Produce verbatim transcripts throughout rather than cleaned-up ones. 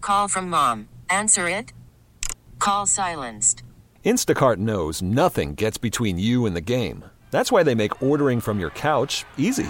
Call from mom. Answer it. Call silenced. Instacart knows nothing gets between you and the game. That's why they make ordering from your couch easy.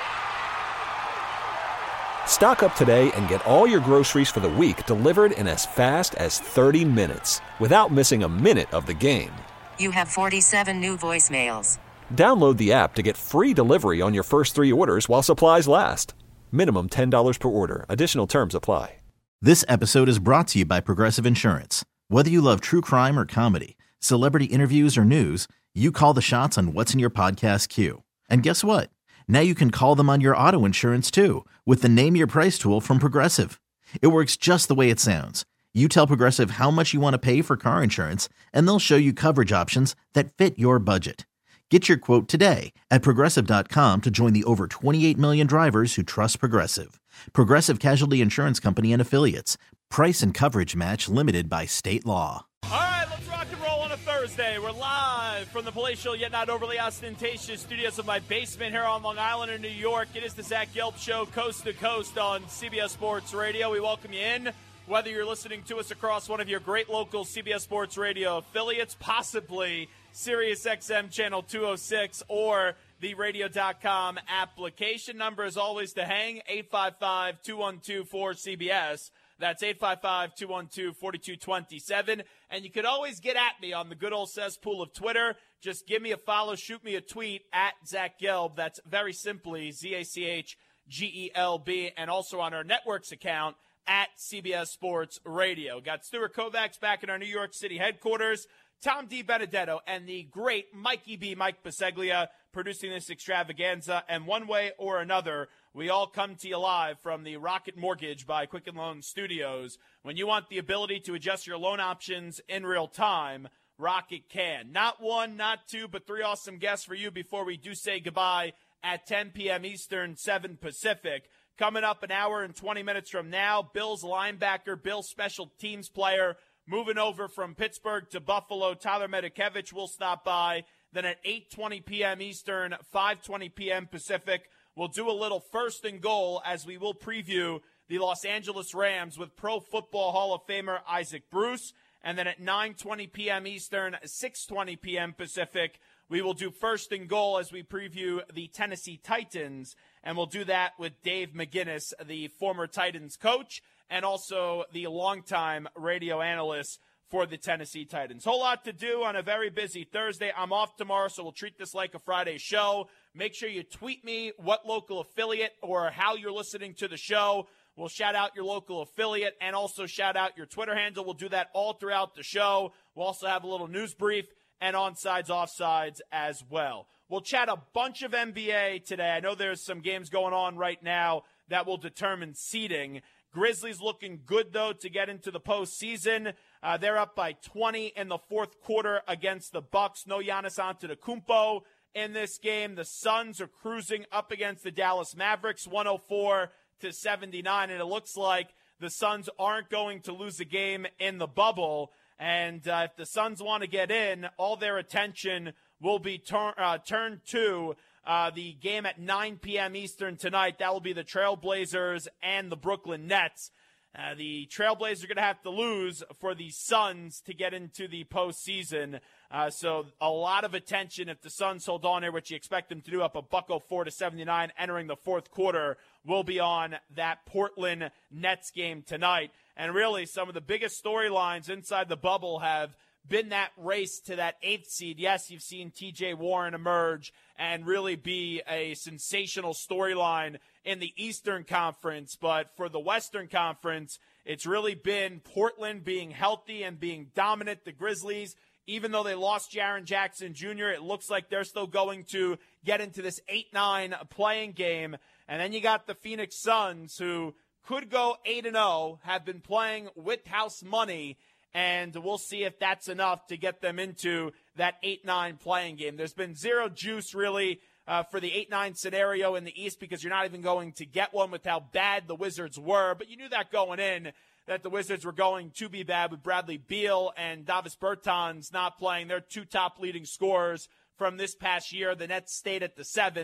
Stock up today and get all your groceries for the week delivered in as fast as thirty minutes without missing a minute of the game. You have forty-seven new voicemails. Download the app to get free delivery on your first three orders while supplies last. Minimum ten dollars per order. Additional terms apply. This episode is brought to you by Progressive Insurance. Whether you love true crime or comedy, celebrity interviews or news, you call the shots on what's in your podcast queue. And guess what? Now you can call them on your auto insurance too with the Name Your Price tool from Progressive. It works just the way it sounds. You tell Progressive how much you want to pay for car insurance, and they'll show you coverage options that fit your budget. Get your quote today at Progressive dot com to join the over twenty-eight million drivers who trust Progressive. Progressive Casualty Insurance Company and Affiliates. Price and coverage match limited by state law. All right, let's rock and roll on a Thursday. We're live from the palatial yet not overly ostentatious studios of my basement here on Long Island in New York. It is the Zach Gelb Show, coast to coast on C B S Sports Radio. We welcome you in, whether you're listening to us across one of your great local C B S Sports Radio affiliates, possibly Sirius X M Channel two oh six, or the radio dot com application. Number is always to hang, eight five five, two one two, four C B S. That's eight five five, two one two, four two two seven. And you could always get at me on the good old cesspool of Twitter. Just give me a follow, shoot me a tweet at Zach Gelb. That's very simply Z A C H G E L B. And also on our network's account at C B S Sports Radio. Got Stuart Kovacs back in our New York City headquarters. Tom D. Benedetto and the great Mikey B. Mike Biseglia producing this extravaganza. And one way or another, we all come to you live from the Rocket Mortgage by Quicken Loan Studios. When you want the ability to adjust your loan options in real time, Rocket can. Not one, not two, but three awesome guests for you before we do say goodbye at ten p.m. Eastern, seven Pacific. Coming up an hour and twenty minutes from now, Bills linebacker, Bills special teams player, moving over from Pittsburgh to Buffalo, Tyler Medikevich will stop by. Then at eight twenty p.m. Eastern, five twenty p.m. Pacific, we'll do a little first and goal as we will preview the Los Angeles Rams with Pro Football Hall of Famer Isaac Bruce. And then at nine twenty p.m. Eastern, six twenty p.m. Pacific, we will do first and goal as we preview the Tennessee Titans. And we'll do that with Dave McGinnis, the former Titans coach, and also the longtime radio analyst for the Tennessee Titans. Whole lot to do on a very busy Thursday. I'm off tomorrow, so we'll treat this like a Friday show. Make sure you tweet me what local affiliate or how you're listening to the show. We'll shout out your local affiliate and also shout out your Twitter handle. We'll do that all throughout the show. We'll also have a little news brief and onsides, offsides as well. We'll chat a bunch of N B A today. I know there's some games going on right now that will determine seeding. Grizzlies looking good, though, to get into the postseason. Uh, they're up by twenty in the fourth quarter against the Bucks. No Giannis Antetokounmpo in this game. The Suns are cruising up against the Dallas Mavericks, one oh four to seventy-nine, and it looks like the Suns aren't going to lose a game in the bubble. And uh, if the Suns want to get in, all their attention will be tur- uh, turned to uh, the game at nine p.m. Eastern tonight. That will be the Trailblazers and the Brooklyn Nets. Uh, the Trailblazers are going to have to lose for the Suns to get into the postseason. Uh, so a lot of attention if the Suns hold on here, which you expect them to do, up a buck oh four to seventy-nine entering the fourth quarter, will be on that Portland Nets game tonight. And really, some of the biggest storylines inside the bubble have been that race to that eighth seed. Yes, you've seen T J Warren emerge and really be a sensational storyline in the Eastern Conference. But for the Western Conference, it's really been Portland being healthy and being dominant. The Grizzlies, even though they lost Jaren Jackson Junior, it looks like they're still going to get into this eight nine playing game. And then you got the Phoenix Suns, who could go eight and oh, have been playing with house money, and we'll see if that's enough to get them into that eight nine playing game. There's been zero juice, really, uh, for the eight nine scenario in the East because you're not even going to get one with how bad the Wizards were. But you knew that going in, that the Wizards were going to be bad with Bradley Beal and Davis Bertans not playing. They're two top leading scorers from this past year. The Nets stayed at the seventh.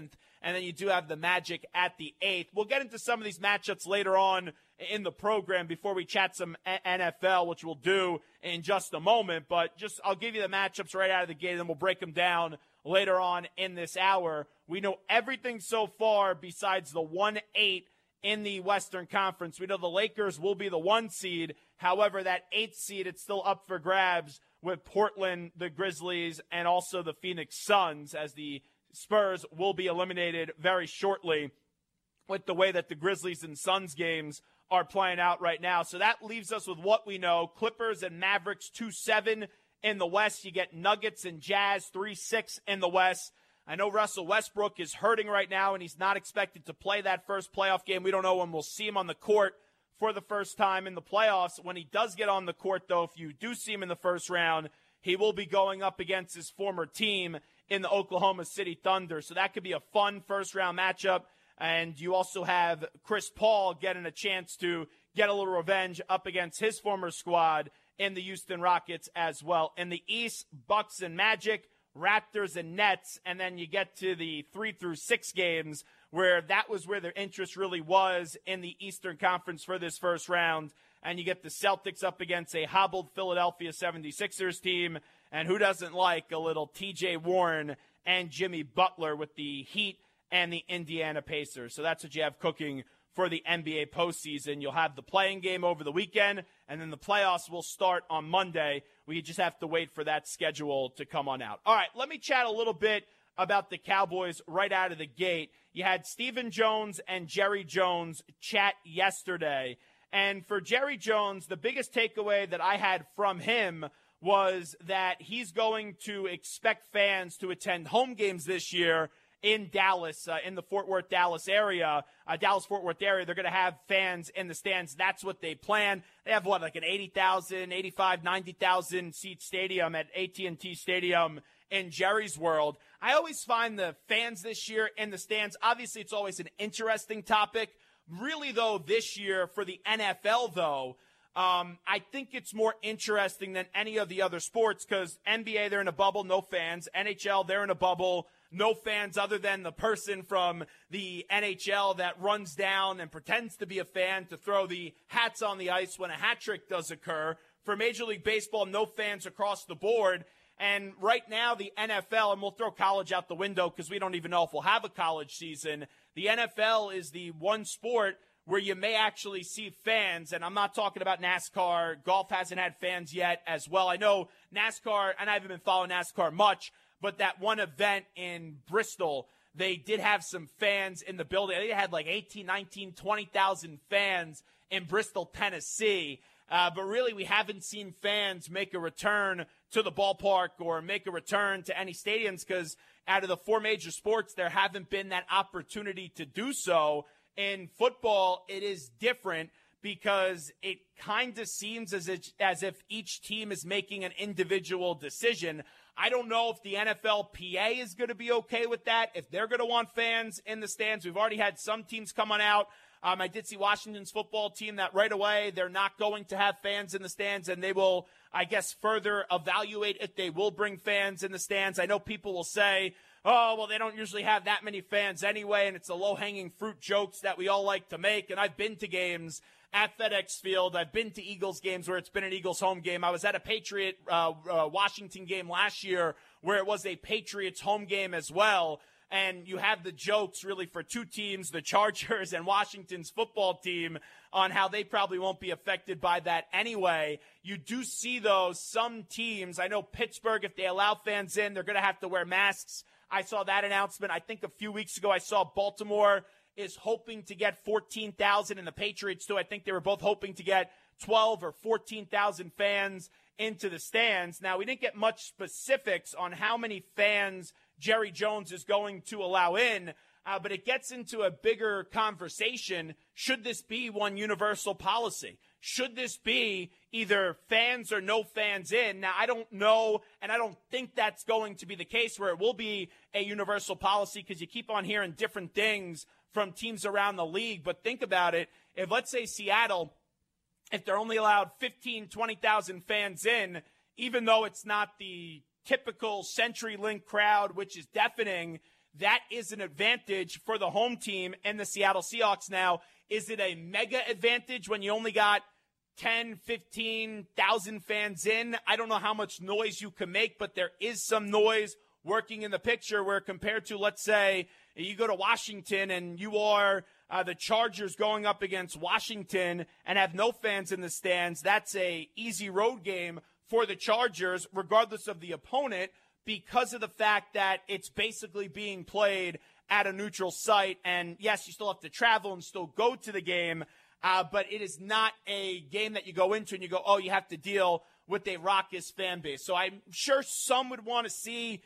and then you do have the Magic at the eighth. We'll get into some of these matchups later on in the program before we chat some N F L, which we'll do in just a moment. But just I'll give you the matchups right out of the gate, and then we'll break them down later on in this hour. We know everything so far besides the one eight in the Western Conference. We know the Lakers will be the one seed. However, that eighth seed, it's still up for grabs with Portland, the Grizzlies, and also the Phoenix Suns, as the Spurs will be eliminated very shortly with the way that the Grizzlies and Suns games are playing out right now. So that leaves us with what we know. Clippers and Mavericks two seven in the West. You get Nuggets and Jazz three six in the West. I know Russell Westbrook is hurting right now, and he's not expected to play that first playoff game. We don't know when we'll see him on the court for the first time in the playoffs. When he does get on the court, though, if you do see him in the first round, he will be going up against his former team in the Oklahoma City Thunder. So that could be a fun first-round matchup. And you also have Chris Paul getting a chance to get a little revenge up against his former squad in the Houston Rockets as well. In the East, Bucks and Magic, Raptors and Nets, and then you get to the three through six games where that was where their interest really was in the Eastern Conference for this first round. And you get the Celtics up against a hobbled Philadelphia seventy-sixers team. And who doesn't like a little T J Warren and Jimmy Butler with the Heat and the Indiana Pacers? So that's what you have cooking for the N B A postseason. You'll have the playing game over the weekend, and then the playoffs will start on Monday. We just have to wait for that schedule to come on out. All right, let me chat a little bit about the Cowboys right out of the gate. You had Stephen Jones and Jerry Jones chat yesterday. And for Jerry Jones, the biggest takeaway that I had from him was that he's going to expect fans to attend home games this year in Dallas, uh, in the Fort Worth, Dallas area, uh, Dallas-Fort Worth area. They're going to have fans in the stands. That's what they plan. They have, what, like an eighty thousand, eighty-five, ninety thousand seat stadium at A T and T Stadium in Jerry's world. I always find the fans this year in the stands, obviously it's always an interesting topic. Really, though, this year for the N F L, though, Um, I think it's more interesting than any of the other sports because N B A, they're in a bubble, no fans. N H L, they're in a bubble, no fans other than the person from the N H L that runs down and pretends to be a fan to throw the hats on the ice when a hat trick does occur. For Major League Baseball, no fans across the board. And right now, the N F L, and we'll throw college out the window because we don't even know if we'll have a college season. The N F L is the one sport where you may actually see fans, and I'm not talking about NASCAR. Golf hasn't had fans yet as well. I know NASCAR, and I haven't been following NASCAR much, but that one event in Bristol, they did have some fans in the building. I think they had like eighteen, nineteen, twenty thousand fans in Bristol, Tennessee. Uh, but really, we haven't seen fans make a return to the ballpark or make a return to any stadiums because out of the four major sports, there haven't been that opportunity to do so. In football, it is different because it kind of seems as if, as if each team is making an individual decision. I don't know if the N F L P A is going to be okay with that, if they're going to want fans in the stands. We've already had some teams coming out. Um, I did see Washington's football team that right away they're not going to have fans in the stands, and they will, I guess, further evaluate if they will bring fans in the stands. I know people will say, oh, well, they don't usually have that many fans anyway, and it's the low-hanging fruit jokes that we all like to make. And I've been to games at FedEx Field. I've been to Eagles games where it's been an Eagles home game. I was at a Patriot uh, uh, Washington game last year where it was a Patriots home game as well. And you have the jokes really for two teams, the Chargers and Washington's football team, on how they probably won't be affected by that anyway. You do see, though, some teams, I know Pittsburgh, if they allow fans in, they're going to have to wear masks. I saw that announcement. I think a few weeks ago I saw Baltimore is hoping to get fourteen thousand, and the Patriots, too. I think they were both hoping to get twelve or fourteen thousand fans into the stands. Now, we didn't get much specifics on how many fans Jerry Jones is going to allow in, uh, but it gets into a bigger conversation. Should this be one universal policy? Should this be either fans or no fans in? Now, I don't know, and I don't think that's going to be the case where it will be a universal policy because you keep on hearing different things from teams around the league. But think about it. If, let's say, Seattle, if they're only allowed fifteen, twenty thousand fans in, even though it's not the typical CenturyLink crowd, which is deafening, that is an advantage for the home team and the Seattle Seahawks. Now, is it a mega advantage when you only got ten, fifteen thousand fans in? I don't know how much noise you can make, but there is some noise working in the picture where compared to, let's say, you go to Washington and you are uh, the Chargers going up against Washington and have no fans in the stands, that's a easy road game for the Chargers, regardless of the opponent, because of the fact that it's basically being played at a neutral site. And yes, you still have to travel and still go to the game, uh, but it is not a game that you go into and you go, oh, you have to deal with a raucous fan base. So I'm sure some would want to see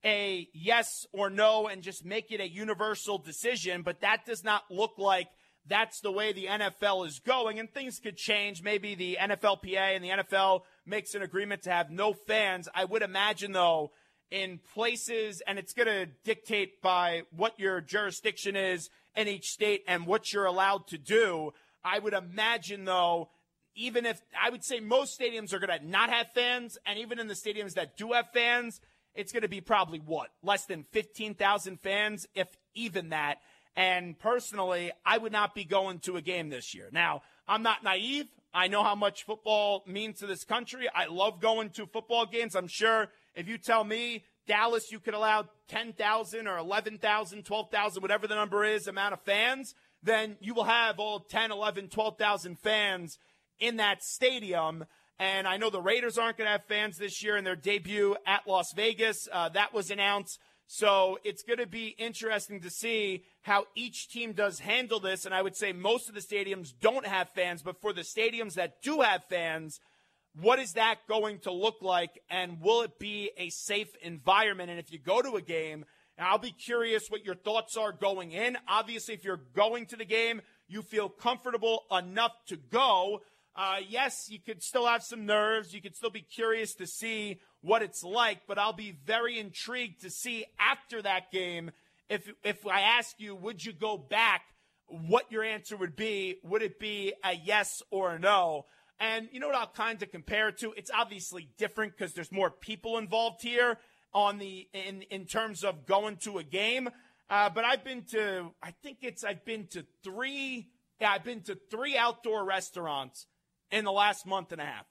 a yes or no and just make it a universal decision, but that does not look like that's the way the N F L is going, and things could change. Maybe the N F L P A and the N F L makes an agreement to have no fans. I would imagine, though, in places, and it's going to dictate by what your jurisdiction is in each state and what you're allowed to do. I would imagine, though, even if I would say most stadiums are going to not have fans, and even in the stadiums that do have fans, it's going to be probably, what, less than fifteen thousand fans, if even that. And personally, I would not be going to a game this year. Now, I'm not naive. I know how much football means to this country. I love going to football games. I'm sure if you tell me, Dallas, you could allow ten thousand or eleven thousand, twelve thousand, whatever the number is, amount of fans, then you will have all ten, eleven, twelve thousand fans in that stadium. And I know the Raiders aren't going to have fans this year in their debut at Las Vegas. Uh, that was announced. So it's going to be interesting to see how each team does handle this. And I would say most of the stadiums don't have fans, but for the stadiums that do have fans, what is that going to look like? And will it be a safe environment? And if you go to a game, and I'll be curious what your thoughts are going in. Obviously, if you're going to the game, you feel comfortable enough to go. Uh, yes, you could still have some nerves. You could still be curious to see what it's like, but I'll be very intrigued to see after that game, if if I ask you, would you go back, what your answer would be. Would it be a yes or a no? And you know what I'll kind of compare it to? It's obviously different because there's more people involved here on the in, in terms of going to a game. Uh, but I've been to, I think it's, I've been to three, yeah, I've been to three outdoor restaurants in the last month and a half.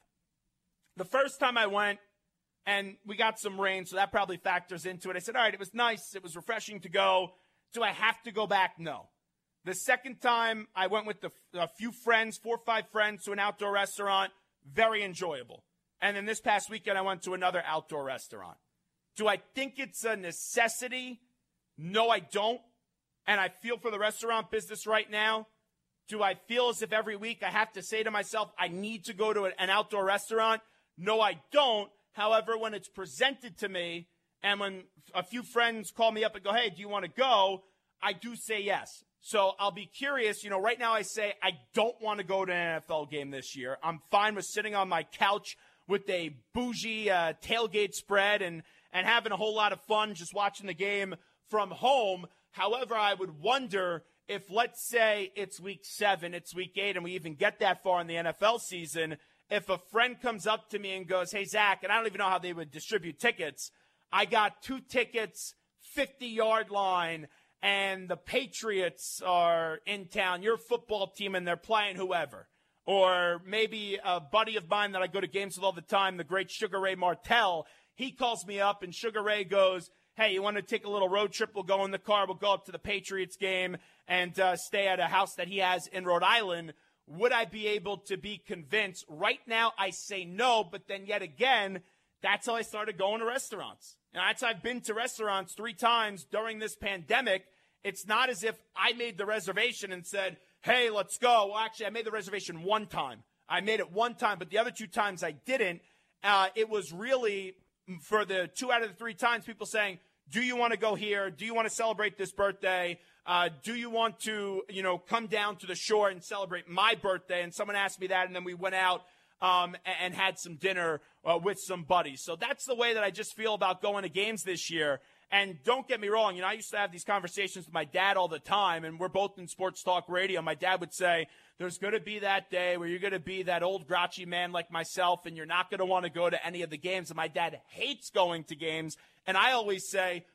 The first time I went, and we got some rain, so that probably factors into it. I said, all right, it was nice. It was refreshing to go. Do I have to go back? No. The second time I went with the, a few friends, four or five friends, to an outdoor restaurant, very enjoyable. And then this past weekend, I went to another outdoor restaurant. Do I think it's a necessity? No, I don't. And I feel for the restaurant business right now. Do I feel as if every week I have to say to myself, I need to go to an outdoor restaurant? No, I don't. However, when it's presented to me and when a few friends call me up and go, hey, do you want to go? I do say yes. So I'll be curious. You know, right now I say I don't want to go to an N F L game this year. I'm fine with sitting on my couch with a bougie uh, tailgate spread and, and having a whole lot of fun just watching the game from home. However, I would wonder if, let's say it's week seven, it's week eight, and we even get that far in the N F L season, if a friend comes up to me and goes, hey, Zach, and I don't even know how they would distribute tickets, I got two tickets, fifty-yard line, and the Patriots are in town, your football team, and they're playing whoever. Or maybe a buddy of mine that I go to games with all the time, the great Sugar Ray Martell, he calls me up, and Sugar Ray goes, hey, you want to take a little road trip? We'll go in the car. We'll go up to the Patriots game and uh, stay at a house that he has in Rhode Island. Would I be able to be convinced? Right now, I say no, but then yet again, that's how I started going to restaurants. And that's how I've been to restaurants three times during this pandemic. It's not as if I made the reservation and said, hey, let's go. Well, actually, I made the reservation one time. I made it one time, but the other two times I didn't. Uh, it was really, for the two out of the three times, people saying, do you want to go here? Do you want to celebrate this birthday? Uh, do you want to, you know, come down to the shore and celebrate my birthday? And someone asked me that, and then we went out um, and, and had some dinner uh, with some buddies. So that's the way that I just feel about going to games this year. And don't get me wrong, you know, I used to have these conversations with my dad all the time, and we're both in sports talk radio. My dad would say, there's going to be that day where you're going to be that old grouchy man like myself, and you're not going to want to go to any of the games. And my dad hates going to games. And I always say,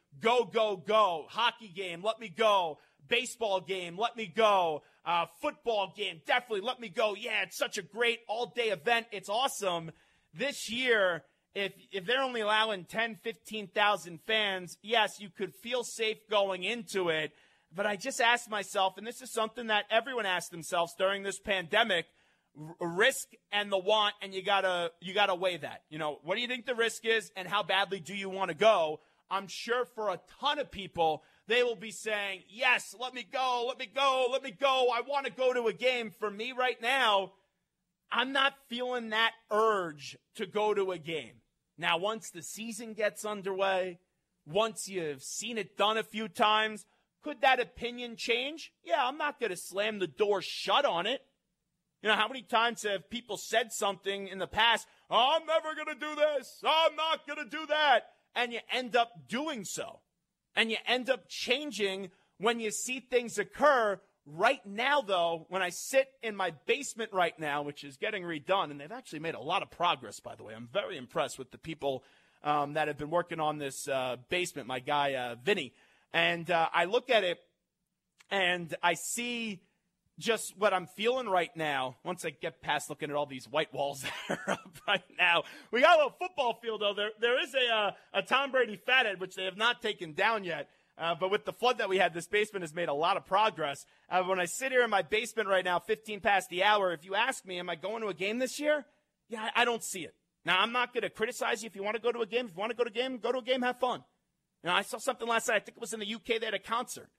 go, go, go. Hockey game, let me go. Baseball game, let me go. Uh, football game, definitely let me go. Yeah, it's such a great all-day event. It's awesome. This year, if if they're only allowing ten, fifteen thousand fans, yes, you could feel safe going into it. But I just asked myself, and this is something that everyone asked themselves during this pandemic, r- risk and the want, and you gotta you gotta weigh that. You know, what do you think the risk is, and how badly do you want to go? I'm sure for a ton of people, they will be saying, yes, let me go, let me go, let me go. I want to go to a game. For me right now, I'm not feeling that urge to go to a game. Now, once the season gets underway, once you've seen it done a few times, could that opinion change? Yeah, I'm not going to slam the door shut on it. You know, how many times have people said something in the past, oh, I'm never going to do this, I'm not going to do that, and you end up doing so. And you end up changing when you see things occur. Right now, though, when I sit in my basement right now, which is getting redone, and they've actually made a lot of progress, by the way. I'm very impressed with the people um, that have been working on this uh, basement, my guy, uh, Vinny. And uh, I look at it, and I see just what I'm feeling right now. Once I get past looking at all these white walls that are up right now. We got a little football field, though. There, there is a, uh, a Tom Brady fathead, which they have not taken down yet. Uh, but with the flood that we had, this basement has made a lot of progress. Uh, when I sit here in my basement right now, fifteen past the hour, if you ask me, am I going to a game this year? Yeah, I, I don't see it. Now, I'm not going to criticize you if you want to go to a game. If you want to go to a game, go to a game, have fun. You know, I saw something last night. I think it was in the U K. They had a concert.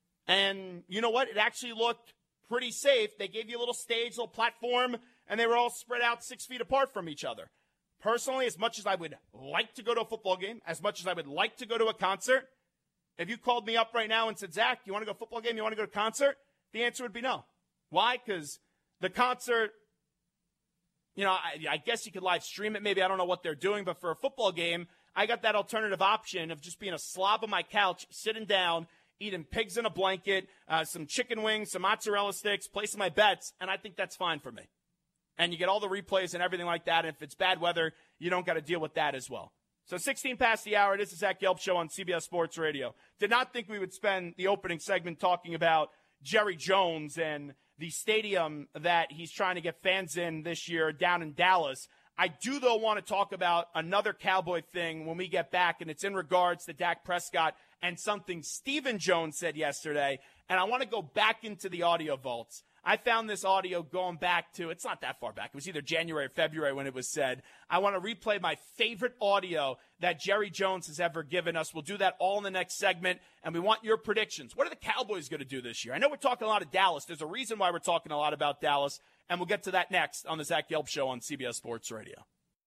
And you know what? It actually looked pretty safe. They gave you a little stage, little platform, and they were all spread out six feet apart from each other. Personally, as much as I would like to go to a football game, as much as I would like to go to a concert, if you called me up right now and said, Zach, you want to go to a football game? You want to go to a concert? The answer would be no. Why? Because the concert, you know, I, I guess you could live stream it. Maybe I don't know what they're doing. But for a football game, I got that alternative option of just being a slob on my couch, sitting down, eating pigs in a blanket, uh, some chicken wings, some mozzarella sticks, placing my bets, and I think that's fine for me. And you get all the replays and everything like that. And if it's bad weather, you don't got to deal with that as well. So sixteen past the hour, it is the Zach Gelb Show on C B S Sports Radio. Did not think we would spend the opening segment talking about Jerry Jones and the stadium that he's trying to get fans in this year down in Dallas. I do, though, want to talk about another Cowboy thing when we get back, and it's in regards to Dak Prescott and something Stephen Jones said yesterday. And I want to go back into the audio vaults. I found this audio going back to, it's not that far back. It was either January or February when it was said. I want to replay my favorite audio that Jerry Jones has ever given us. We'll do that all in the next segment, and we want your predictions. What are the Cowboys going to do this year? I know we're talking a lot of Dallas. There's a reason why we're talking a lot about Dallas, and we'll get to that next on the Zach Gelb Show on C B S Sports Radio.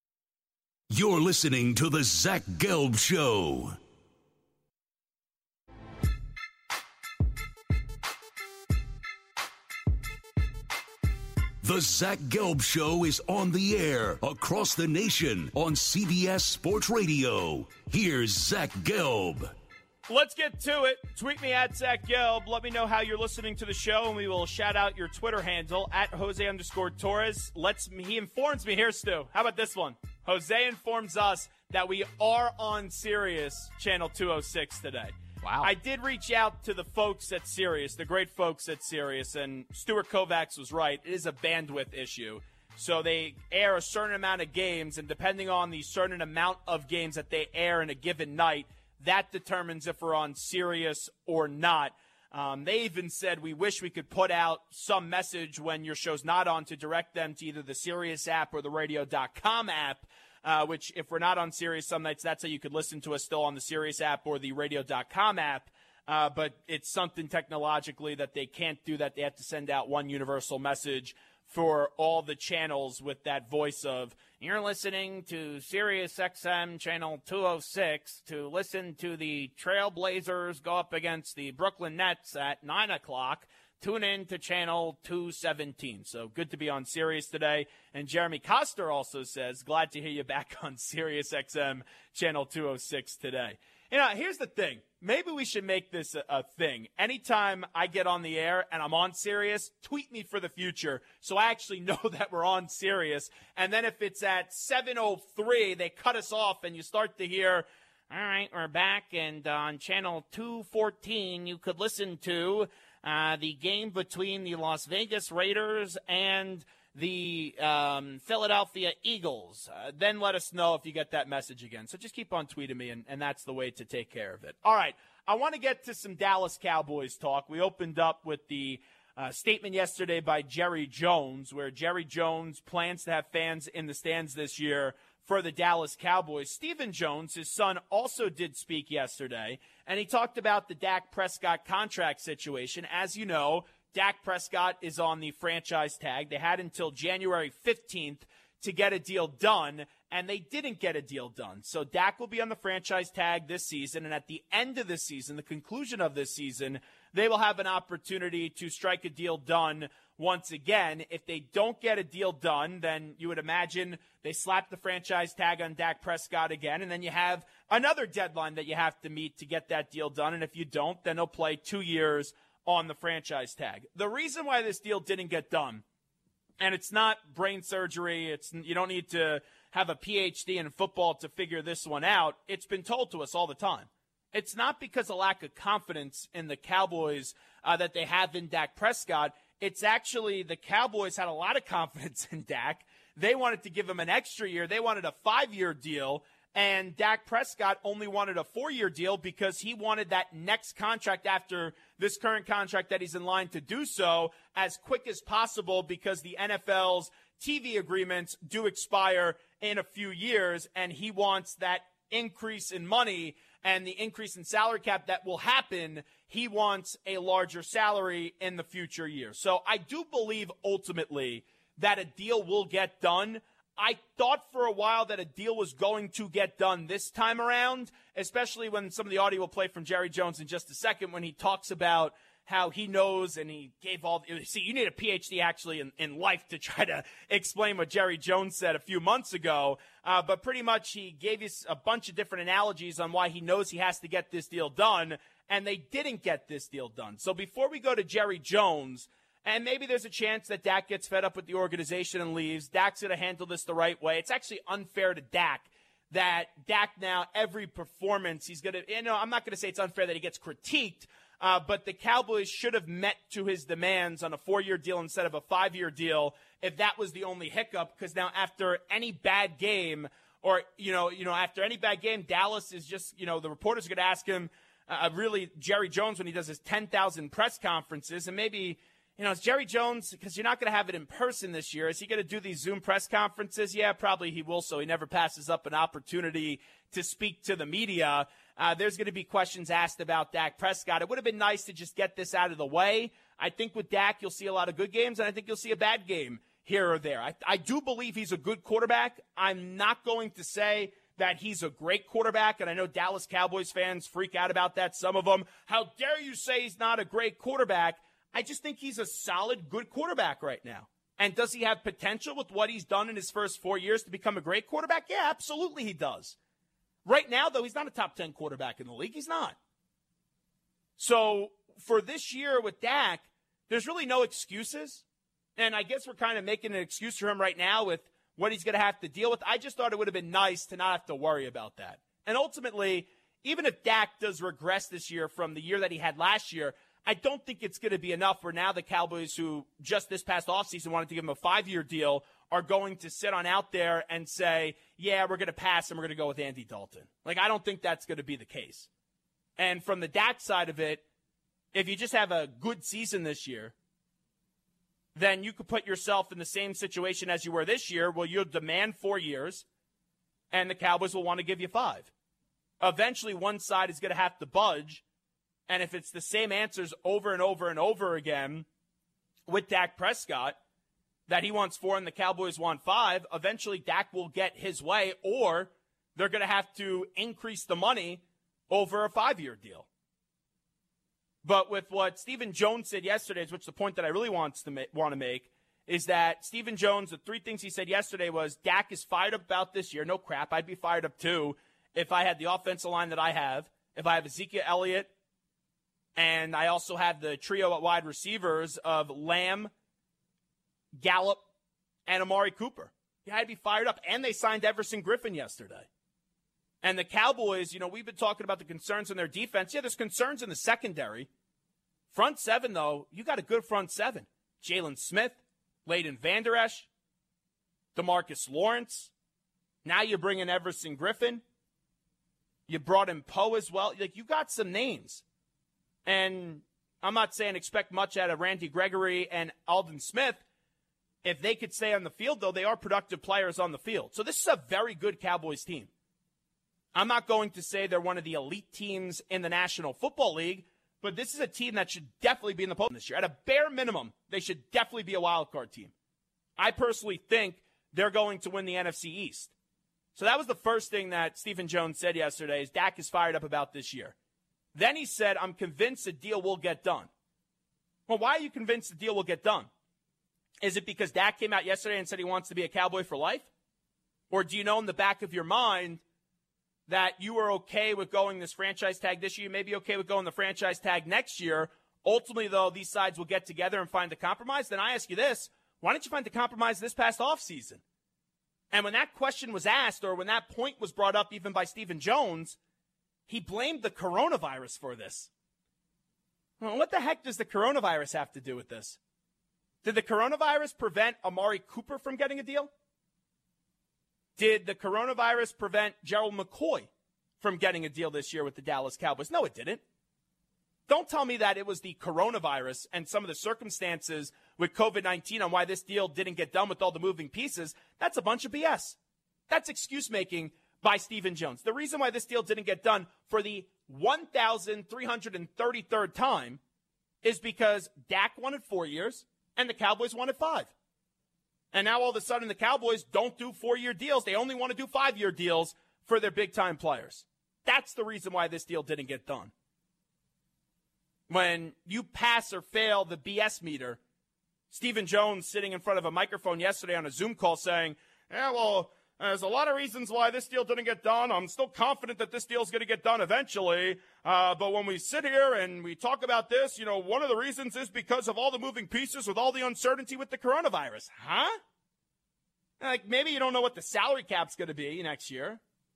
You're listening to the Zach Gelb Show. The Zach Gelb Show is on the air across the nation on C B S Sports Radio. Here's Zach Gelb. Let's get to it. Tweet me at Zach Gelb. Let me know how you're listening to the show, and we will shout out your Twitter handle at Jose underscore Torres. Let's he informs me here, Stu. How about this one? Jose informs us that we are on Sirius Channel two oh six today. Wow. I did reach out to the folks at Sirius, the great folks at Sirius, and Stuart Kovacs was right. It is a bandwidth issue. So they air a certain amount of games, and depending on the certain amount of games that they air in a given night, that determines if we're on Sirius or not. Um, they even said we wish we could put out some message when your show's not on to direct them to either the Sirius app or the radio dot com app. Uh, which, if we're not on Sirius some nights, that's how you could listen to us still on the Sirius app or the radio dot com app. Uh, but it's something technologically that they can't do, that they have to send out one universal message for all the channels with that voice of, you're listening to Sirius X M channel two oh six to listen to the Trailblazers go up against the Brooklyn Nets at nine o'clock. Tune in to channel two seventeen. So good to be on Sirius today. And Jeremy Coster also says, glad to hear you back on Sirius X M channel two oh six today. You know, here's the thing. Maybe we should make this a, a thing. Anytime I get on the air and I'm on Sirius, tweet me for the future so I actually know that we're on Sirius. And then if it's at seven oh three, they cut us off and you start to hear, All right, we're back, and on channel two fourteen, you could listen to uh, the game between the Las Vegas Raiders and the um, Philadelphia Eagles. Uh, then let us know if you get that message again. So just keep on tweeting me, and, and that's the way to take care of it. All right, I want to get to some Dallas Cowboys talk. We opened up with the uh, statement yesterday by Jerry Jones, where Jerry Jones plans to have fans in the stands this year for the Dallas Cowboys. Stephen Jones, his son, also did speak yesterday, and he talked about the Dak Prescott contract situation. As you know, Dak Prescott is on the franchise tag. They had until January fifteenth to get a deal done, and they didn't get a deal done. So Dak will be on the franchise tag this season, and at the end of the season, the conclusion of this season, they will have an opportunity to strike a deal done once again. If they don't get a deal done, then you would imagine they slap the franchise tag on Dak Prescott again, and then you have another deadline that you have to meet to get that deal done. And if you don't, then they'll play two years on the franchise tag. The reason why this deal didn't get done, and it's not brain surgery, it's you don't need to have a P H D in football to figure this one out. It's been told to us all the time. It's not because of lack of confidence in the Cowboys uh, that they have in Dak Prescott. It's actually the Cowboys had a lot of confidence in Dak. They wanted to give him an extra year. They wanted a five-year deal, and Dak Prescott only wanted a four-year deal because he wanted that next contract after this current contract that he's in line to do so as quick as possible, because the N F L's T V agreements do expire in a few years, and he wants that increase in money and the increase in salary cap that will happen. He wants a larger salary in the future years. So I do believe ultimately that a deal will get done. I thought for a while that a deal was going to get done this time around, especially when some of the audio will play from Jerry Jones in just a second when he talks about how he knows, and he gave all – see, you need a P H D actually in, in life to try to explain what Jerry Jones said a few months ago. Uh, but pretty much he gave us a bunch of different analogies on why he knows he has to get this deal done, and they didn't get this deal done. So before we go to Jerry Jones – and maybe there's a chance that Dak gets fed up with the organization and leaves. Dak's going to handle this the right way. It's actually unfair to Dak that Dak now, every performance, he's going to, you know, I'm not going to say it's unfair that he gets critiqued, uh, but the Cowboys should have met to his demands on a four-year deal instead of a five-year deal if that was the only hiccup, because now after any bad game or, you know, you know, after any bad game, Dallas is just, you know, the reporters are going to ask him, uh, really, Jerry Jones, when he does his ten thousand press conferences, and maybe, you know, it's Jerry Jones, because you're not going to have it in person this year. Is he going to do these Zoom press conferences? Yeah, probably he will, so he never passes up an opportunity to speak to the media. Uh, there's going to be questions asked about Dak Prescott. It would have been nice to just get this out of the way. I think with Dak, you'll see a lot of good games, and I think you'll see a bad game here or there. I, I do believe he's a good quarterback. I'm not going to say that he's a great quarterback, and I know Dallas Cowboys fans freak out about that, some of them. How dare you say he's not a great quarterback? I just think he's a solid, good quarterback right now. And does he have potential with what he's done in his first four years to become a great quarterback? Yeah, absolutely he does. Right now, though, he's not a top ten quarterback in the league. He's not. So for this year with Dak, there's really no excuses. And I guess we're kind of making an excuse for him right now with what he's going to have to deal with. I just thought it would have been nice to not have to worry about that. And ultimately, even if Dak does regress this year from the year that he had last year, I don't think it's going to be enough where now the Cowboys, who just this past offseason wanted to give him a five-year deal, are going to sit on out there and say, yeah, we're going to pass and we're going to go with Andy Dalton. Like, I don't think that's going to be the case. And from the Dak side of it, if you just have a good season this year, then you could put yourself in the same situation as you were this year, where you'll demand four years and the Cowboys will want to give you five. Eventually, one side is going to have to budge. And if it's the same answers over and over and over again with Dak Prescott, that he wants four and the Cowboys want five, eventually Dak will get his way, or they're going to have to increase the money over a five-year deal. But with what Stephen Jones said yesterday, which the point that I really want to make, want to make, is that Stephen Jones, the three things he said yesterday was, Dak is fired up about this year. No crap, I'd be fired up too if I had the offensive line that I have, if I have Ezekiel Elliott, and I also have the trio at wide receivers of Lamb, Gallup, and Amari Cooper. Yeah, I'd be fired up. And they signed Everson Griffin yesterday. And the Cowboys, you know, we've been talking about the concerns in their defense. Yeah, there's concerns in the secondary. Front seven, though, you got a good front seven. Jalen Smith, Leighton Vander Esch, DeMarcus Lawrence. Now you bring in Everson Griffin. You brought in Poe as well. Like, you got some names. And I'm not saying expect much out of Randy Gregory and Aldon Smith. If they could stay on the field, though, they are productive players on the field. So this is a very good Cowboys team. I'm not going to say they're one of the elite teams in the National Football League, but this is a team that should definitely be in the postseason this year. At a bare minimum, they should definitely be a wild card team. I personally think they're going to win the N F C East. So that was the first thing that Stephen Jones said yesterday, is Dak is fired up about this year. Then he said, I'm convinced the deal will get done. Well, why are you convinced the deal will get done? Is it because Dak came out yesterday and said he wants to be a Cowboy for life? Or do you know in the back of your mind that you are okay with going this franchise tag this year? You may be okay with going the franchise tag next year. Ultimately, though, these sides will get together and find a compromise. Then I ask you this, why didn't you find the compromise this past offseason? And when that question was asked, or when that point was brought up even by Stephen Jones, he blamed the coronavirus for this. Well, what the heck does the coronavirus have to do with this? Did the coronavirus prevent Amari Cooper from getting a deal? Did the coronavirus prevent Gerald McCoy from getting a deal this year with the Dallas Cowboys? No, it didn't. Don't tell me that it was the coronavirus and some of the circumstances with covid nineteen on why this deal didn't get done with all the moving pieces. That's a bunch of B S. That's excuse-making by Stephen Jones. The reason why this deal didn't get done for the one thousand three hundred thirty-third time is because Dak wanted four years and the Cowboys wanted five. And now all of a sudden the Cowboys don't do four-year deals. They only want to do five-year deals for their big-time players. That's the reason why this deal didn't get done. When you pass or fail the B S meter, Stephen Jones sitting in front of a microphone yesterday on a Zoom call saying, yeah, well, there's a lot of reasons why this deal didn't get done. I'm still confident that this deal is going to get done eventually. Uh, but when we sit here and we talk about this, you know, one of the reasons is because of all the moving pieces with all the uncertainty with the coronavirus. Huh? Like, maybe you don't know what the salary cap's going to be next year.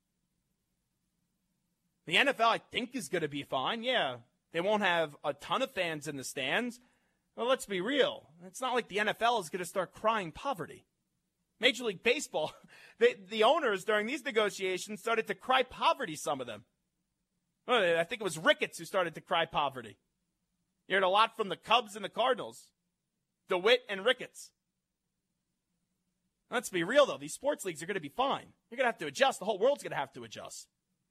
The N F L, I think, is going to be fine. Yeah, they won't have a ton of fans in the stands. Well, let's be real. It's not like the N F L is going to start crying poverty. Major League Baseball, they, the owners during these negotiations started to cry poverty, some of them. Well, I think it was Ricketts who started to cry poverty. You heard a lot from the Cubs and the Cardinals. DeWitt and Ricketts. Let's be real, though. These sports leagues are going to be fine. You're going to have to adjust. The whole world's going to have to adjust.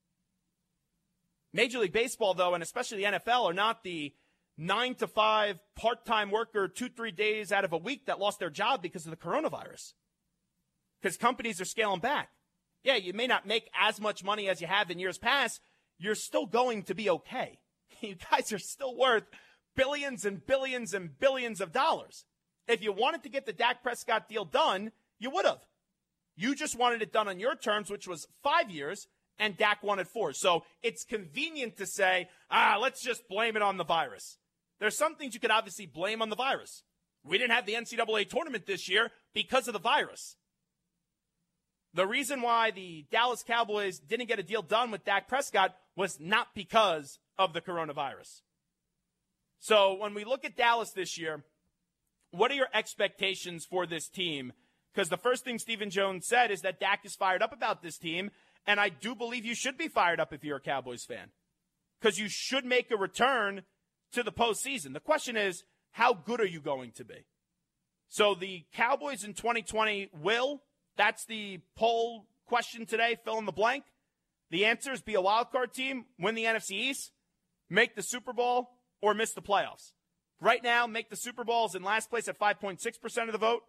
Major League Baseball, though, and especially the N F L, are not the nine to five part-time worker two, three days out of a week that lost their job because of the coronavirus. Because companies are scaling back. Yeah, you may not make as much money as you have in years past. You're still going to be okay. You guys are still worth billions and billions and billions of dollars. If you wanted to get the Dak Prescott deal done, you would have. You just wanted it done on your terms, which was five years, and Dak wanted four. So it's convenient to say, ah, let's just blame it on the virus. There's some things you could obviously blame on the virus. We didn't have the N C double A tournament this year because of the virus. The reason why the Dallas Cowboys didn't get a deal done with Dak Prescott was not because of the coronavirus. So when we look at Dallas this year, what are your expectations for this team? Because the first thing Stephen Jones said is that Dak is fired up about this team, and I do believe you should be fired up if you're a Cowboys fan, because you should make a return to the postseason. The question is, how good are you going to be? So the Cowboys in twenty twenty will, that's the poll question today, fill in the blank. The answer is be a wild card team, win the N F C East, make the Super Bowl, or miss the playoffs. Right now, make the Super Bowl is in last place at five point six percent of the vote.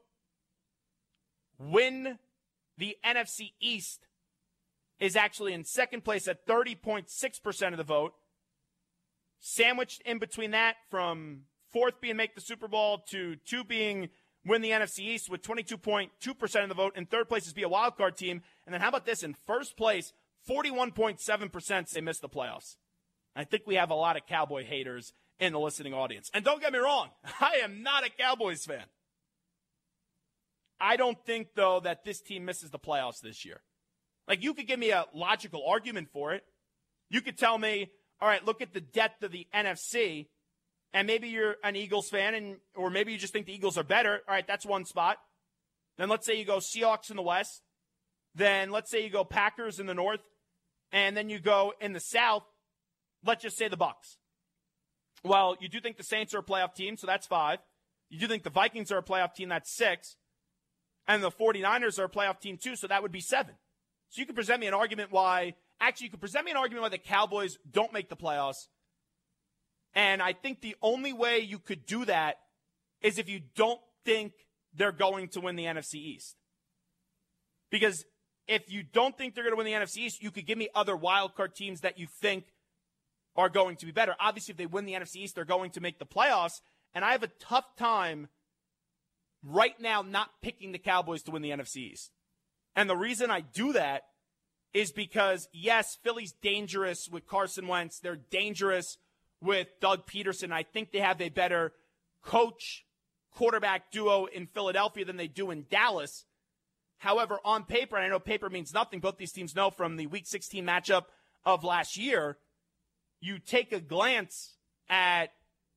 Win the N F C East is actually in second place at thirty point six percent of the vote. Sandwiched in between that, from fourth being make the Super Bowl to two being win the N F C East with twenty-two point two percent of the vote. In third place is be a wild card team. And then how about this? In first place, forty-one point seven percent say miss the playoffs. I think we have a lot of Cowboy haters in the listening audience. And don't get me wrong, I am not a Cowboys fan. I don't think, though, that this team misses the playoffs this year. Like, you could give me a logical argument for it. You could tell me, all right, look at the depth of the N F C, and maybe you're an Eagles fan, and or maybe you just think the Eagles are better. All right, that's one spot. Then let's say you go Seahawks in the West. Then let's say you go Packers in the North. And then you go in the South, let's just say the Bucs. Well, you do think the Saints are a playoff team, so that's five. You do think the Vikings are a playoff team, that's six. And the 49ers are a playoff team too, so that would be seven. So you can present me an argument why, actually you could present me an argument why the Cowboys don't make the playoffs. And I think the only way you could do that is if you don't think they're going to win the N F C East. Because if you don't think they're going to win the N F C East, you could give me other wildcard teams that you think are going to be better. Obviously, if they win the N F C East, they're going to make the playoffs. And I have a tough time right now not picking the Cowboys to win the N F C East. And the reason I do that is because, yes, Philly's dangerous with Carson Wentz. They're dangerous with Doug Peterson. I think they have a better coach quarterback duo in Philadelphia than they do in Dallas. However, on paper, and I know paper means nothing, both these teams know from the Week sixteen matchup of last year, you take a glance at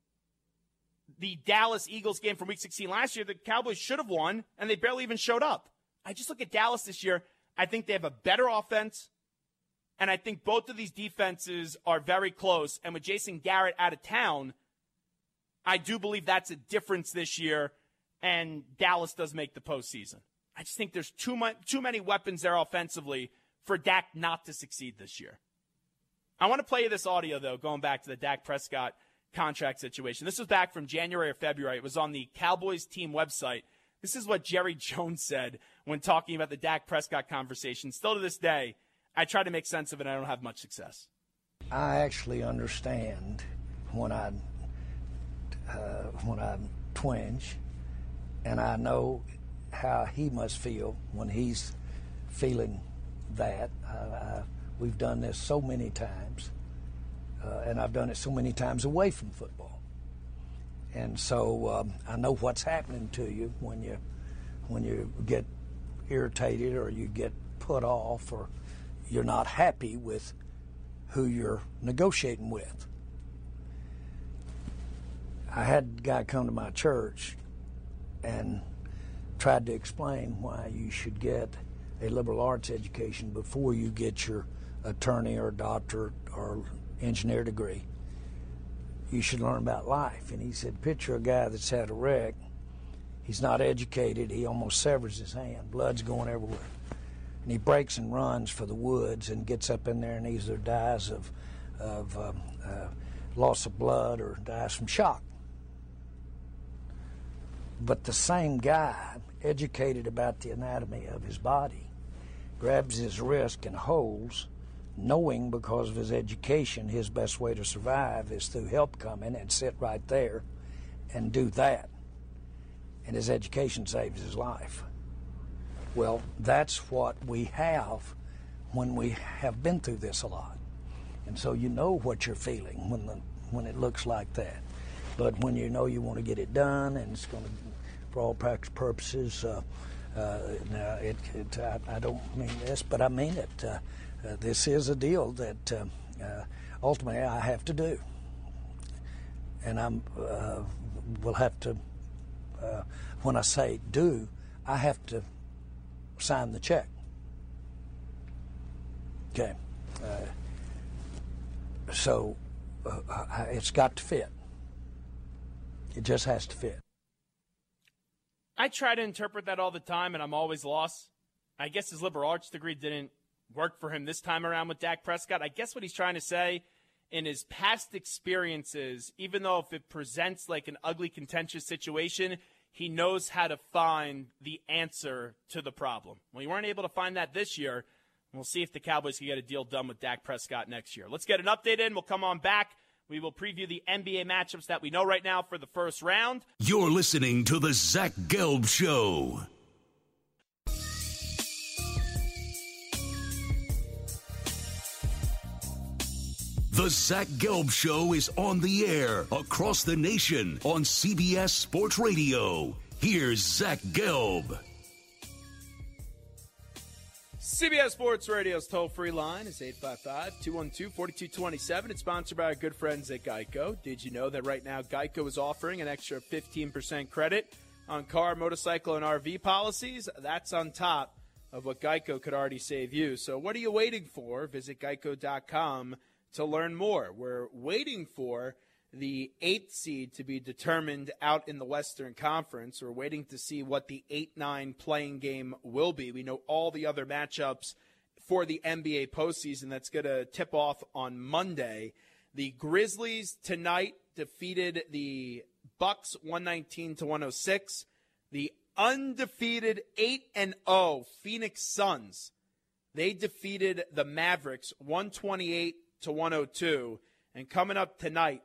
the Dallas Eagles game from Week sixteen last year, the Cowboys should have won, and they barely even showed up. I just look at Dallas this year. I think they have a better offense, and I think both of these defenses are very close. And with Jason Garrett out of town, I do believe that's a difference this year, and Dallas does make the postseason. I just think there's too much, too many weapons there offensively for Dak not to succeed this year. I want to play you this audio, though, going back to the Dak Prescott contract situation. This was back from January or February. It was on the Cowboys team website. This is what Jerry Jones said when talking about the Dak Prescott conversation. Still to this day, I try to make sense of it, and I don't have much success. I actually understand when I, uh, when I twinge, and I know how he must feel when he's feeling that. Uh, I, we've done this so many times, uh, and I've done it so many times away from football. And so um, I know what's happening to you when you when you get irritated or you get put off or you're not happy with who you're negotiating with. I had a guy come to my church and tried to explain why you should get a liberal arts education before you get your attorney or doctorate or engineer degree. You should learn about life. And he said, picture a guy that's had a wreck. He's not educated. He almost severs his hand. Blood's going everywhere. And he breaks and runs for the woods and gets up in there and either dies of, of um, uh, loss of blood or dies from shock. But the same guy, educated about the anatomy of his body, grabs his wrist and holds, knowing because of his education his best way to survive is through help coming and sit right there and do that. And his education saves his life. Well, that's what we have when we have been through this a lot. And so you know what you're feeling when the, when it looks like that. But when you know you want to get it done and it's going to, for all practical purposes, uh, uh, now it, it, I, I don't mean this, but I mean it. Uh, uh, this is a deal that uh, uh, ultimately I have to do. And I'm uh, will have to, uh, when I say do, I have to sign the check. Okay. Uh, so uh, it's got to fit. It just has to fit. I try to interpret that all the time, and I'm always lost. I guess his liberal arts degree didn't work for him this time around with Dak Prescott. I guess what he's trying to say, in his past experiences, even though if it presents like an ugly, contentious situation, he knows how to find the answer to the problem. Well, you weren't able to find that this year. We'll see if the Cowboys can get a deal done with Dak Prescott next year. Let's get an update in. We'll come on back. We will preview the N B A matchups that we know right now for the first round. You're listening to The Zach Gelb Show. The Zach Gelb Show is on the air across the nation on C B S Sports Radio. Here's Zach Gelb. C B S Sports Radio's toll-free line is eight five five, two one two, four two two seven. It's sponsored by our good friends at Geico. Did you know that right now Geico is offering an extra fifteen percent credit on car, motorcycle, and R V policies? That's on top of what Geico could already save you. So what are you waiting for? Visit geico dot com to learn more. We're waiting for the eighth seed to be determined out in the Western Conference. We're waiting to see what the eight nine playing game will be. We know all the other matchups for the N B A postseason. That's going to tip off on Monday. The Grizzlies tonight defeated the Bucks one nineteen to one oh six. The undefeated eight and oh Phoenix Suns, they defeated the Mavericks one twenty-eight to one oh two. And coming up tonight,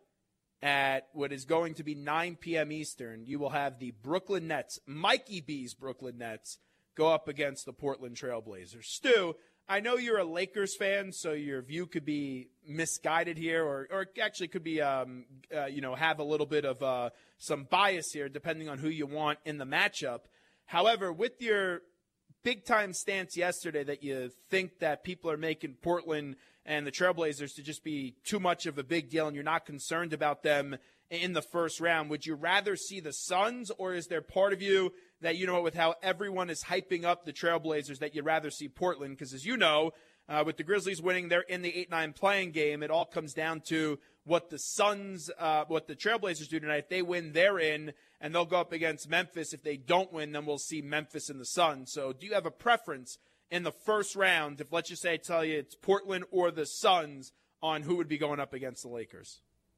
at what is going to be nine p.m. Eastern, you will have the Brooklyn Nets, Mikey B's Brooklyn Nets, go up against the Portland Trailblazers. Stu, I know you're a Lakers fan, so your view could be misguided here, or, or actually could be, um, uh, you know, have a little bit of uh, some bias here, depending on who you want in the matchup. However, with your big-time stance yesterday that you think that people are making Portland and the Trailblazers to just be too much of a big deal and you're not concerned about them in the first round, would you rather see the Suns, or is there part of you that, you know, with how everyone is hyping up the Trailblazers, that you'd rather see Portland? Because as you know, uh, with the Grizzlies winning, they're in the eight nine playing game. It all comes down to what the Suns, uh, what the Trailblazers do tonight. If they win, they're in, and they'll go up against Memphis. If they don't win, then we'll see Memphis and the Suns. So do you have a preference in the first round, if let's just say I tell you it's Portland or the Suns, on who would be going up against the Lakers?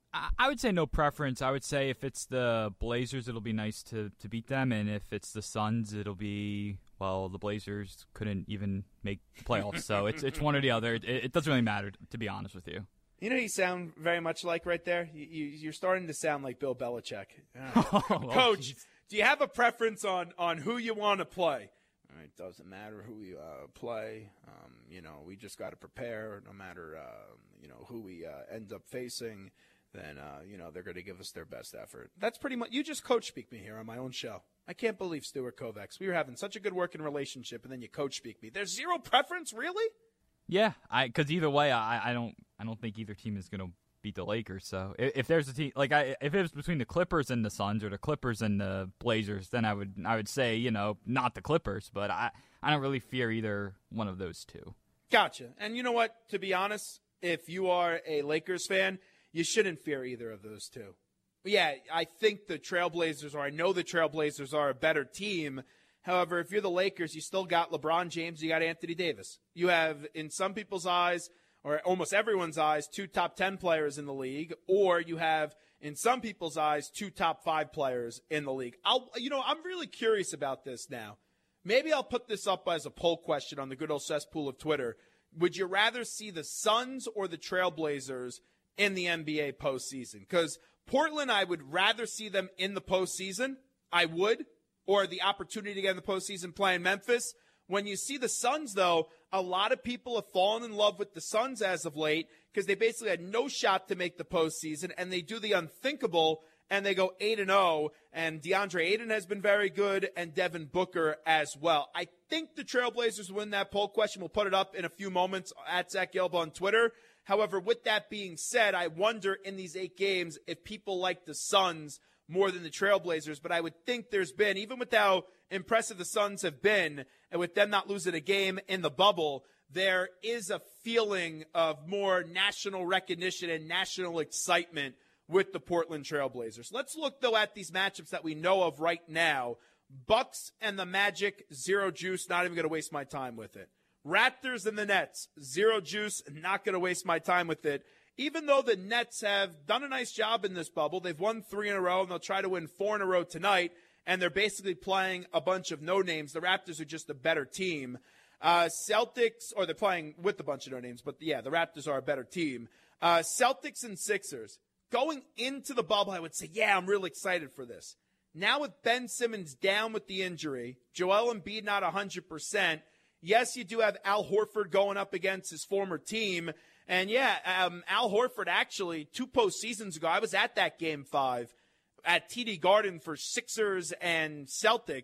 I would say no preference. I would say if it's the Blazers, it'll be nice to, to beat them. And if it's the Suns, it'll be, well, the Blazers couldn't even make the playoffs. So it's it's one or the other. It, it doesn't really matter, to be honest with you. You know, you sound very much like right there. You, you, you're starting to sound like Bill Belichick. Oh, Coach, oh, do you have a preference on, on who you want to play? It doesn't matter who we uh, play. Um, you know, we just got to prepare. No matter, uh, you know, who we uh, end up facing, then, uh, you know, they're going to give us their best effort. That's pretty much – you just coach speak me here on my own show. I can't believe Stuart Kovacs. We were having such a good working relationship, and then you coach speak me. There's zero preference, really? Yeah, I because either way, I, I don't I don't think either team is going to beat the Lakers. So if, if there's a team like I, if it was between the Clippers and the Suns, or the Clippers and the Blazers, then I would I would say, you know, not the Clippers. But I I don't really fear either one of those two. Gotcha. And you know what? To be honest, if you are a Lakers fan, you shouldn't fear either of those two. But yeah, I think the Trailblazers, or I know the Trailblazers are a better team. However, if you're the Lakers, you still got LeBron James, you got Anthony Davis. You have, in some people's eyes, or almost everyone's eyes, two top ten players in the league, or you have, in some people's eyes, two top five players in the league. I'll, you know, I'm really curious about this now. Maybe I'll put this up as a poll question on the good old cesspool of Twitter. Would you rather see the Suns or the Trailblazers in the N B A postseason? Because Portland, I would rather see them in the postseason. I would. Or the opportunity to get in the postseason playing Memphis. When you see the Suns, though, a lot of people have fallen in love with the Suns as of late because they basically had no shot to make the postseason, and they do the unthinkable, and they go eight and oh, and DeAndre Ayton has been very good, and Devin Booker as well. I think the Trailblazers win that poll question. We'll put it up in a few moments at Zach Gelb on Twitter. However, with that being said, I wonder in these eight games if people like the Suns more than the Trailblazers, but I would think there's been, even with how impressive the Suns have been, and with them not losing a game in the bubble, there is a feeling of more national recognition and national excitement with the Portland Trailblazers. Let's look, though, at these matchups that we know of right now. Bucks and the Magic, zero juice, not even going to waste my time with it. Raptors and the Nets, zero juice, not going to waste my time with it. Even though the Nets have done a nice job in this bubble, they've won three in a row, and they'll try to win four in a row tonight, and they're basically playing a bunch of no-names. The Raptors are just a better team. Uh, Celtics, or they're playing with a bunch of no-names, but yeah, the Raptors are a better team. Uh, Celtics and Sixers. Going into the bubble, I would say, yeah, I'm really excited for this. Now with Ben Simmons down with the injury, Joel Embiid not one hundred percent, yes, you do have Al Horford going up against his former team. And, yeah, um, Al Horford actually, two postseasons ago, I was at that game five at T D Garden for Sixers and Celtics.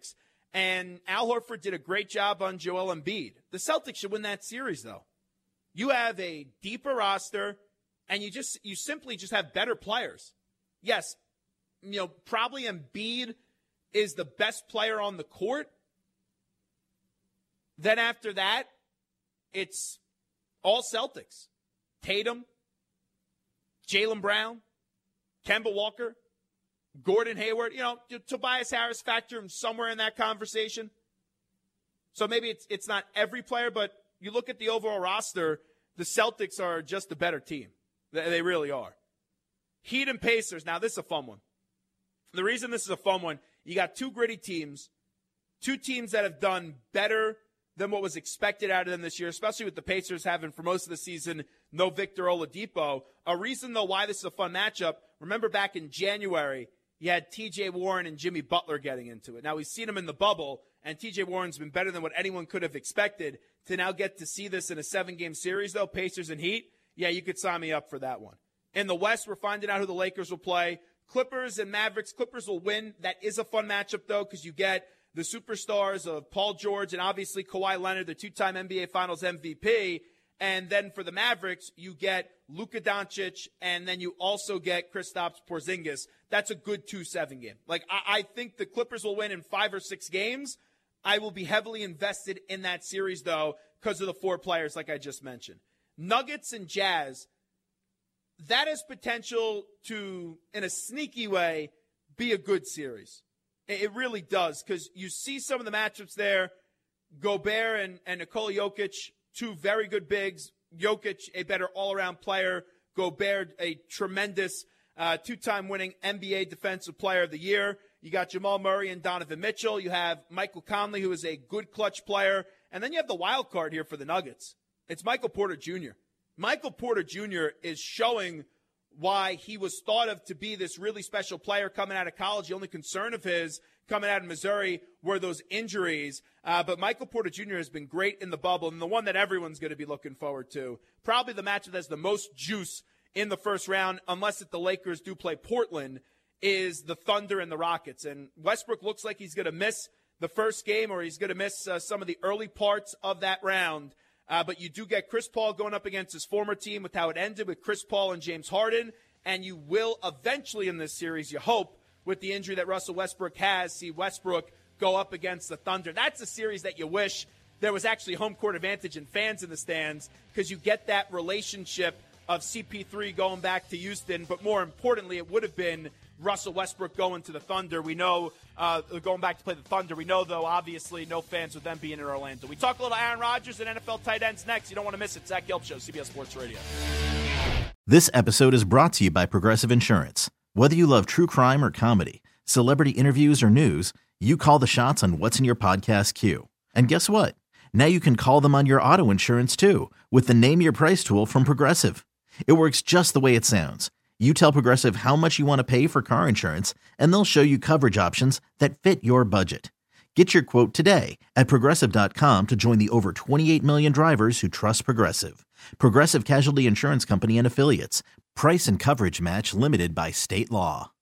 And Al Horford did a great job on Joel Embiid. The Celtics should win that series, though. You have a deeper roster, and you just you simply just have better players. Yes, you know, probably Embiid is the best player on the court. Then after that, it's all Celtics. Tatum, Jaylen Brown, Kemba Walker, Gordon Hayward. You know, Tobias Harris factor him somewhere in that conversation. So maybe it's it's not every player, but you look at the overall roster, the Celtics are just a better team. They, they really are. Heat and Pacers. Now, this is a fun one. The reason this is a fun one, you got two gritty teams, two teams that have done better than what was expected out of them this year, especially with the Pacers having, for most of the season, no Victor Oladipo. A reason, though, why this is a fun matchup, remember back in January, you had T J Warren and Jimmy Butler getting into it. Now, we've seen them in the bubble, and T J Warren's been better than what anyone could have expected. To now get to see this in a seven-game series, though, Pacers and Heat, yeah, you could sign me up for that one. In the West, we're finding out who the Lakers will play. Clippers and Mavericks. Clippers will win. That is a fun matchup, though, because you get the superstars of Paul George and obviously Kawhi Leonard, the two-time N B A Finals M V P. And then for the Mavericks, you get Luka Doncic, and then you also get Kristaps Porzingis. That's a good two seven game. Like, I, I think the Clippers will win in five or six games. I will be heavily invested in that series, though, because of the four players like I just mentioned. Nuggets and Jazz, that has potential to, in a sneaky way, be a good series. It really does, because you see some of the matchups there. Gobert and, and Nikola Jokic, two very good bigs. Jokic, a better all-around player. Gobert, a tremendous uh, two-time winning N B A Defensive Player of the Year. You got Jamal Murray and Donovan Mitchell. You have Michael Conley, who is a good clutch player. And then you have the wild card here for the Nuggets. It's Michael Porter Junior Michael Porter Junior is showing why he was thought of to be this really special player coming out of college. The only concern of his coming out of Missouri were those injuries. Uh, but Michael Porter Junior has been great in the bubble, and the one that everyone's going to be looking forward to, probably the matchup that has the most juice in the first round, unless if the Lakers do play Portland, is the Thunder and the Rockets. And Westbrook looks like he's going to miss the first game, or he's going to miss uh, some of the early parts of that round. Uh, but you do get Chris Paul going up against his former team with how it ended with Chris Paul and James Harden. And you will eventually in this series, you hope, with the injury that Russell Westbrook has, see Westbrook go up against the Thunder. That's a series that you wish there was actually home court advantage and fans in the stands, because you get that relationship of C P three going back to Houston. But more importantly, it would have been Russell Westbrook going to the Thunder. We know, uh, going back to play the Thunder. We know, though, obviously, no fans with them being in Orlando. We talk a little Aaron Rodgers and N F L tight ends next. You don't want to miss it. Zach Gelb Show, C B S Sports Radio. This episode is brought to you by Progressive Insurance. Whether you love true crime or comedy, celebrity interviews or news, you call the shots on what's in your podcast queue. And guess what? Now you can call them on your auto insurance, too, with the Name Your Price tool from Progressive. It works just the way it sounds. You tell Progressive how much you want to pay for car insurance, and they'll show you coverage options that fit your budget. Get your quote today at Progressive dot com to join the over twenty-eight million drivers who trust Progressive. Progressive Casualty Insurance Company and Affiliates. Price and coverage match limited by state law.